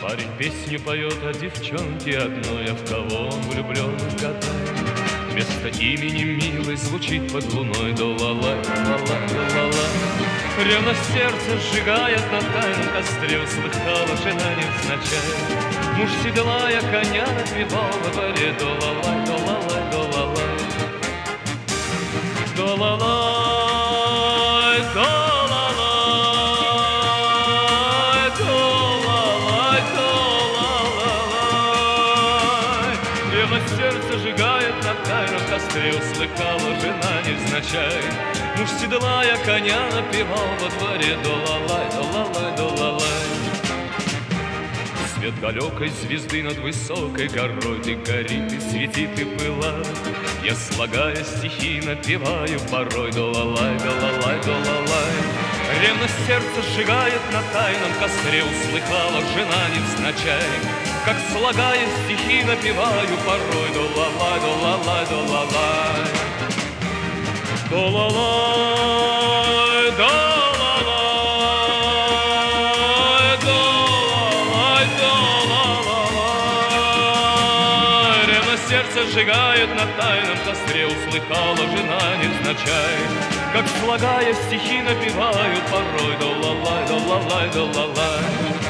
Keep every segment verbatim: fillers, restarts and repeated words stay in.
Парень песню поет о девчонке одной, а в кого он влюблен, гадает. Вместо имени милой звучит под луной до-ла-лай, ла-лай, до-ла-лай. Ревность сердце сжигает на тайном костре, услыхала жена невзначай. Муж, седлая коня, напевал во дворе до-ла-лай, до-ла-лай, до-ла-лай. До-ла-лай, до-ла-лай, до-ла-лай, до-ла-лай. Ревность сердце сжигает на тайном костре, услыхала жена невзначай. Муж, седлая коня, напевал во дворе до-ла-лай, до-ла-лай, до-ла-лай. Свет далекой звезды над высокой горой, ты горит и светит и пылает. Я, слагая стихи, напеваю порой до-ла-лай, до-ла-лай, до-ла-лай. Ревность сердце сжигает на тайном костре, услыхала жена невзначай. Как, слагая стихи, напеваю порой до-ла-лай, до-ла-лай, до-ла-лай. До-ла-лай, до-ла-лай, до-ла-лай, до-ла-лай. Ревность сердце сжигает на тайном костре, услыхала жена невзначай. Как, слагая стихи, напеваю порой до-ла-лай, до-ла-лай, до-ла-лай.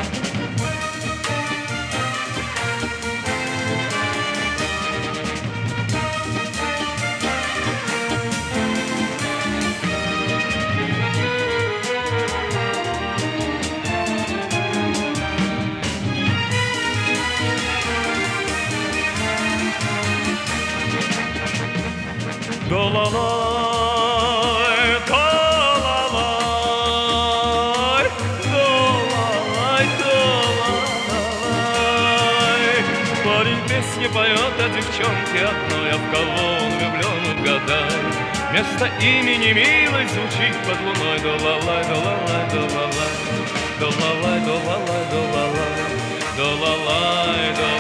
До-ла-лай, до-ла-лай, до-ла-лай, до-ла-лай. Парень песни поет о девчонке одной, а в кого он влюблен, угадай. Вместо имени милой звучит под луной до-ла-лай, до-ла-лай, до-ла-лай, до-ла-лай, до-ла-лай, до-ла-лай, до-ла-лай, до-ла-лай.